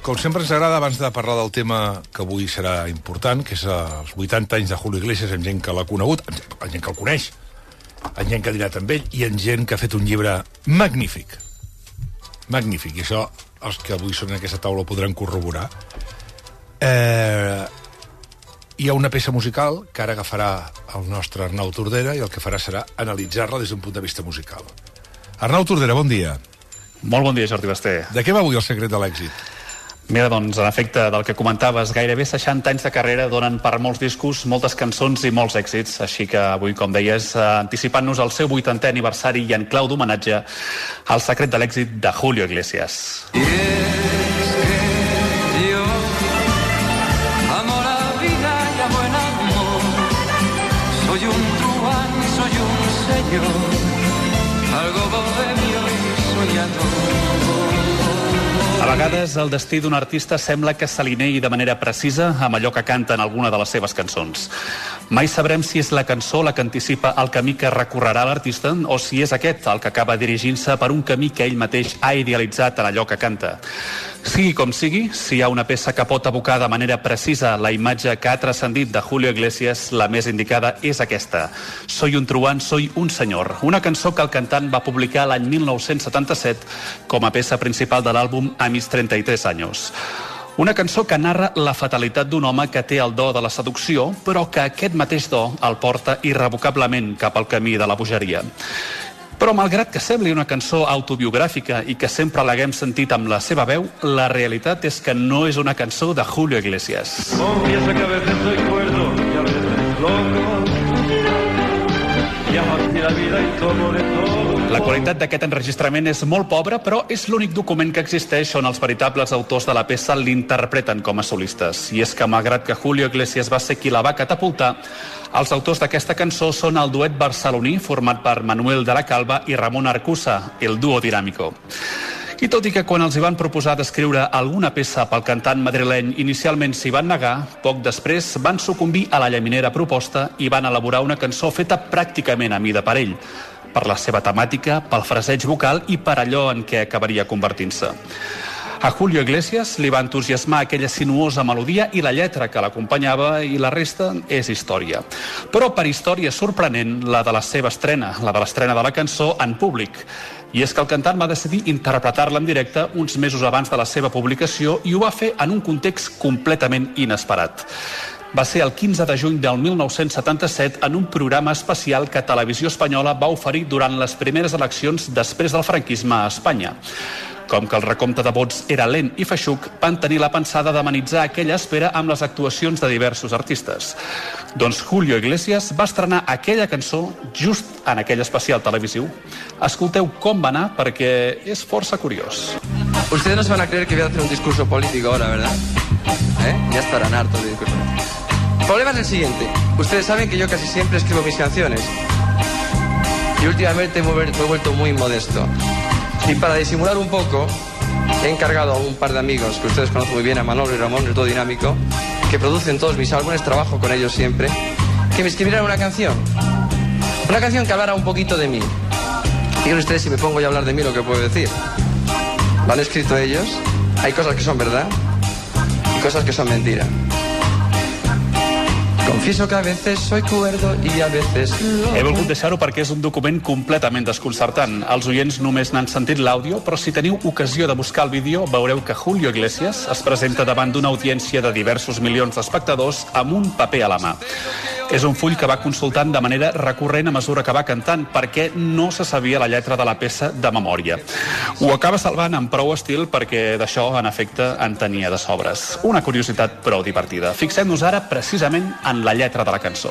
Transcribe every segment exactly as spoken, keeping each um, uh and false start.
Com sempre ens agrada, abans de parlar del tema que avui serà important, que és els vuitanta anys de Julio Iglesias, amb gent que l'ha conegut, amb gent que el coneix, amb gent que ha dinat amb ell, i amb gent que ha fet un llibre magnífic. Magnífic. I això, els que avui són en aquesta taula ho podran corroborar. Eh, hi ha una peça musical que ara agafarà el nostre Arnau Tordera i el que farà serà analitzar-la des d'un punt de vista musical. Arnau Tordera, bon dia. Molt bon dia, Jordi Basté. De què va avui el secret de l'èxit? Mira, doncs, en efecte del que comentaves, gairebé seixanta anys de carrera donen per molts discos, moltes cançons i molts èxits. Així que avui, com deies, anticipant-nos al seu vuitantè aniversari i en clau d'homenatge al secret de l'èxit de Julio Iglesias. Y es que yo amo la vida y amo el amor. Soy un truán, soy un señor, algo bohemio y soñador. A vegades el destí d'un artista sembla que s'alinei de manera precisa amb allò que canta en alguna de les seves cançons. Mai sabrem si és la cançó la que anticipa el camí que recorrerà l'artista o si és aquest el que acaba dirigint-se per un camí que ell mateix ha idealitzat en allò que canta. Sigui com sigui, si hi ha una peça que pot evocar de manera precisa la imatge que ha transcendit de Julio Iglesias, la més indicada és aquesta. Soy un truán, soy un senyor. Una cançó que el cantant va publicar l'any mil nou-cents setanta-set com a peça principal de l'àlbum A mis treinta y tres años. Una cançó que narra la fatalitat d'un home que té el do de la seducció, però que aquest mateix do el porta irrevocablement cap al camí de la bogeria. Però malgrat que sembli una cançó autobiogràfica i que sempre l'haguem sentit amb la seva veu, la realitat és que no és una cançó de Julio Iglesias. Confieso que a veces soy cuerdo y a veces loco. Llamo así la vida y tomo de todo. La qualitat d'aquest enregistrament és molt pobra, però és l'únic document que existeix on els veritables autors de la peça l'interpreten com a solistes. I és que, malgrat que Julio Iglesias va ser qui la va catapultar, els autors d'aquesta cançó són el duet barceloní format per Manuel de la Calva i Ramon Arcusa, el dúo dinámico. I tot i que quan els hi van proposar d'escriure alguna peça pel cantant madrileny inicialment s'hi van negar, poc després van sucumbir a la llaminera proposta i van elaborar una cançó feta pràcticament a mida per ell, per la seva temàtica, pel fraseig vocal i per allò en què acabaria convertint-se. A Julio Iglesias li va entusiasmar aquella sinuosa melodia i la lletra que l'acompanyava i la resta és història. Però per història sorprenent, la de la seva estrena, la de l'estrena de la cançó en públic. I és que el cantant va decidir interpretar-la en directe uns mesos abans de la seva publicació i ho va fer en un context completament inesperat. Va ser el quinze de juny del mil nou-cents setanta-set en un programa especial que Televisió Espanyola va oferir durant les primeres eleccions després del franquisme a Espanya. Com que el recompte de vots era lent i feixuc, van tenir la pensada d'amenitzar aquella espera amb les actuacions de diversos artistes. Doncs Julio Iglesias va estrenar aquella cançó just en aquell especial televisiu. Escolteu com va anar perquè és força curiós. Ustedes no se van a creer que voy a hacer un discurso político ahora, ¿verdad? ¿Eh? Ya estarán hartos de discurso. El problema es el siguiente. Ustedes saben que yo casi siempre escribo mis canciones. Y últimamente me he vuelto muy modesto. Y para disimular un poco, he encargado a un par de amigos que ustedes conocen muy bien, a Manolo y Ramón, el dúo dinámico, que producen todos mis álbumes, trabajo con ellos siempre, que me escribieran una canción. Una canción que hablara un poquito de mí. Fíjense ustedes si me pongo yo a hablar de mí lo que puedo decir. Lo han escrito ellos. Hay cosas que son verdad y cosas que son mentira. Confieso que a veces soy cuerdo i a veces loco. He volgut deixar-ho perquè és un document completament desconcertant. Els oients només n'han sentit l'àudio, però si teniu ocasió de buscar el vídeo, veureu que Julio Iglesias es presenta davant d'una audiència de diversos milions d'espectadors amb un paper a la mà. És un full que va consultant de manera recurrent a mesura que va cantant perquè no se sabia la lletra de la peça de memòria. Ho acaba salvant amb prou estil perquè d'això, en efecte, en tenia de sobres. Una curiositat prou divertida. Fixem-nos ara precisament en la lletra de la cançó.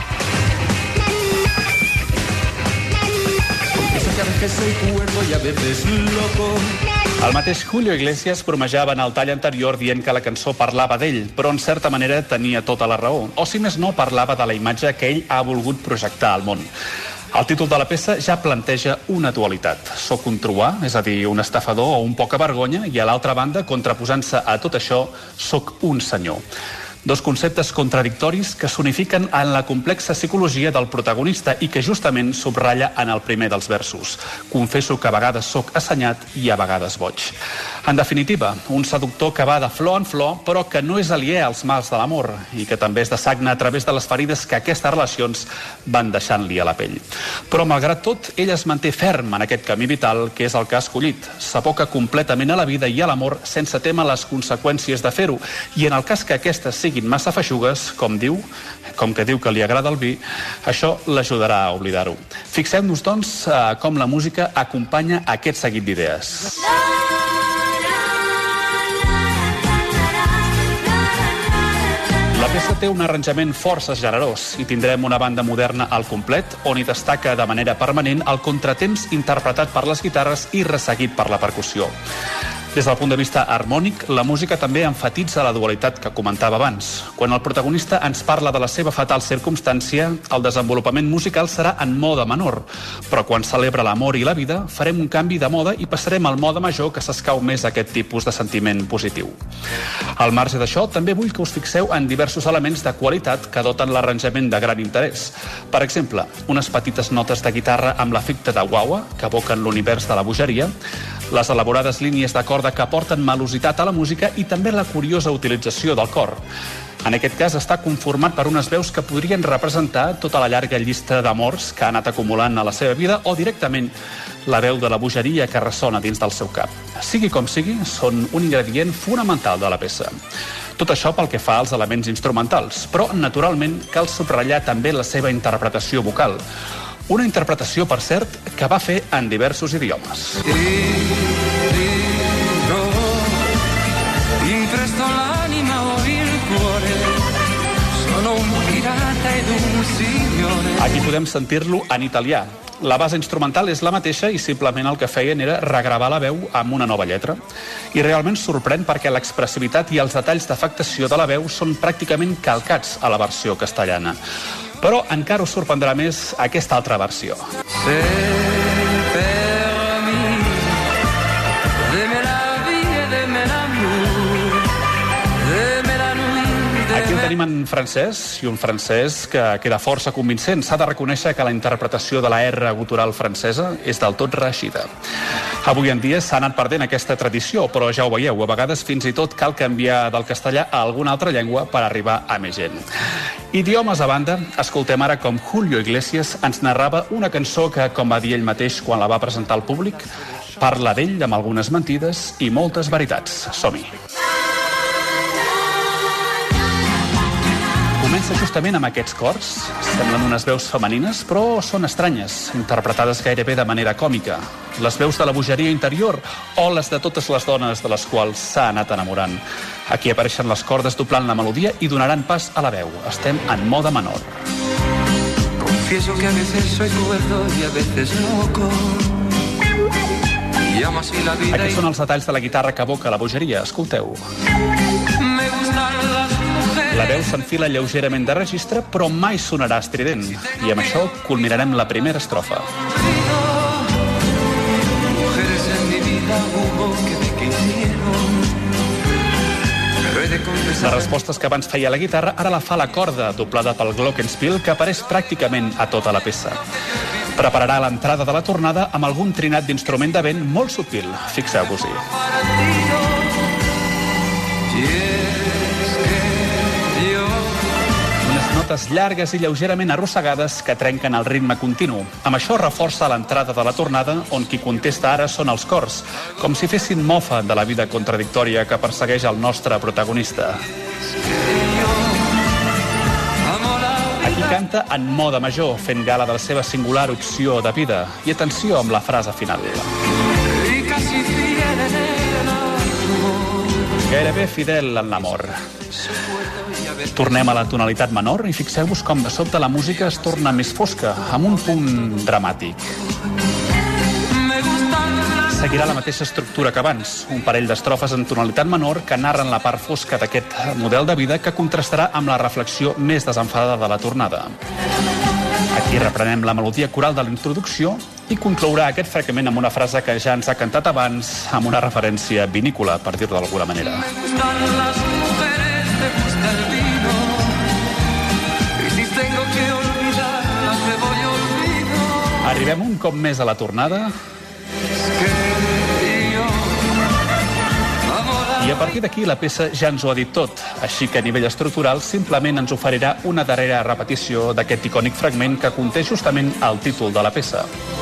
El mateix Julio Iglesias bromejava en el tall anterior dient que la cançó parlava d'ell, però en certa manera tenia tota la raó, o si més no parlava de la imatge que ell ha volgut projectar al món. El títol de la peça ja planteja una dualitat. Soc un truà, és a dir, un estafador o un poca vergonya, i a l'altra banda, contraposant-se a tot això, soc un senyor. Dos conceptes contradictoris que s'unifiquen en la complexa psicologia del protagonista i que justament subratlla en el primer dels versos. Confesso que a vegades sóc assenyat i a vegades boig. En definitiva, un seductor que va de flor en flor, però que no és aliè als mals de l'amor i que també es dessagna a través de les ferides que aquestes relacions van deixant-li a la pell. Però, malgrat tot, ell es manté ferm en aquest camí vital que és el que ha escollit. S'aboca completament a la vida i a l'amor sense témer les conseqüències de fer-ho i en el cas que aquestes siguin massa feixugues, com diu, com que diu que li agrada el vi, això l'ajudarà a oblidar-ho. Fixem-nos, doncs, com la música acompanya aquest seguit d'idees. La peça té un arranjament força generós i tindrem una banda moderna al complet on hi destaca de manera permanent el contratemps interpretat per les guitarres i resseguit per la percussió. Des del punt de vista harmònic, la música també enfatitza la dualitat que comentava abans. Quan el protagonista ens parla de la seva fatal circumstància, el desenvolupament musical serà en mode menor, però quan celebra l'amor i la vida, farem un canvi de mode i passarem al mode major que s'escau més a aquest tipus de sentiment positiu. Al marge d'això, també vull que us fixeu en diversos elements de qualitat que doten l'arranjament de gran interès. Per exemple, unes petites notes de guitarra amb l'efecte de wah-wah, que evoquen l'univers de la bogeria, les elaborades línies de corda que aporten melositat a la música i també la curiosa utilització del cor. En aquest cas està conformat per unes veus que podrien representar tota la llarga llista d'amors que ha anat acumulant a la seva vida o directament la veu de la bogeria que ressona dins del seu cap. Sigui com sigui, són un ingredient fonamental de la peça. Tot això pel que fa als elements instrumentals, però naturalment cal subratllar també la seva interpretació vocal. Una interpretació, per cert, que va fer en diversos idiomes. Aquí podem sentir-lo en italià. La base instrumental és la mateixa i simplement el que feien era regravar la veu amb una nova lletra. I realment sorprèn perquè l'expressivitat i els detalls d'afectació de la veu són pràcticament calcats a la versió castellana. Però encara us sorprendrà més aquesta altra versió. Aquí el tenim en francès, i un francès que queda força convincent. S'ha de reconèixer que la interpretació de la R gutural francesa és del tot reeixida. Avui en dia s'ha anat perdent aquesta tradició, però ja ho veieu, a vegades fins i tot cal canviar del castellà a alguna altra llengua per arribar a més gent. Idiomes a banda, escoltem ara com Julio Iglesias ens narrava una cançó que, com va dir ell mateix quan la va presentar al públic, parla d'ell amb algunes mentides i moltes veritats. Som-hi! Comença justament amb aquests cors. Semblen unes veus femenines, però són estranyes, interpretades gairebé de manera còmica. Les veus de la bogeria interior o les de totes les dones de les quals s'ha anat enamorant. Aquí apareixen les cordes doblant la melodia i donaran pas a la veu. Estem en mode menor. Confieso que a veces soy cuerdo y a veces loco. Y amo así la vida. Aquests són els detalls de la guitarra que evoca la bogeria. Escolteu. Me gustan las mujeres. La veu s'enfila lleugerament de registre, però mai sonarà estrident. I amb això culminarem la primera estrofa. Mujeres en mi vida hubo que me quisieron. Pero he de confesar. Les respostes que abans feia la guitarra ara la fa la corda, doblada pel glockenspiel, que apareix pràcticament a tota la peça. Prepararà l'entrada de la tornada amb algun trinat d'instrument de vent molt subtil. Fixeu-vos-hi. Unes notes llargues i lleugerament arrossegades que trenquen el ritme continu. Amb això reforça l'entrada de la tornada, on qui contesta ara són els cors, com si fessin mofa de la vida contradictòria que persegueix el nostre protagonista. Aquí canta en mode major, fent gala de la seva singular opció de vida. I atenció amb la frase final. Gairebé fidel en l'amor. Tornem a la tonalitat menor i fixeu-vos com de sobte la música es torna més fosca, amb un punt dramàtic. Seguirà la mateixa estructura que abans, un parell d'estrofes en tonalitat menor que narren la part fosca d'aquest model de vida que contrastarà amb la reflexió més desenfadada de la tornada. Aquí reprenem la melodia coral de la introducció i conclourà aquest fragment amb una frase que ja ens ha cantat abans, amb una referència vinícola, per dir-ho d'alguna manera. Me gustan las mujeres, me gusta el vino. Arribem un cop més a la tornada. I a partir d'aquí la peça ja ens ho ha dit tot, així que a nivell estructural simplement ens oferirà una darrera repetició d'aquest icònic fragment que conté justament el títol de la peça.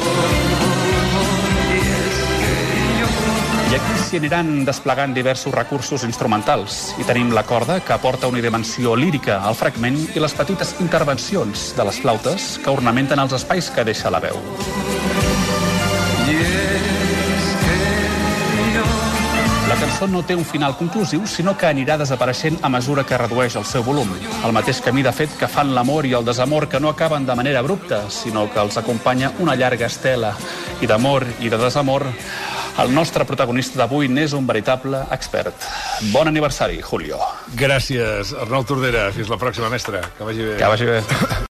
I aquí s'hi aniran desplegant diversos recursos instrumentals i tenim la corda que aporta una dimensió lírica al fragment i les petites intervencions de les flautes que ornamenten els espais que deixa la veu. La cançó no té un final conclusiu, sinó que anirà desapareixent a mesura que redueix el seu volum. El mateix camí, de fet, que fan l'amor i el desamor, que no acaben de manera abrupta, sinó que els acompanya una llarga estela. I d'amor i de desamor, el nostre protagonista d'avui n'és un veritable expert. Bon aniversari, Julio. Gràcies, Arnau Tordera. Fins la pròxima, mestre. Que vagi bé. Que vagi bé.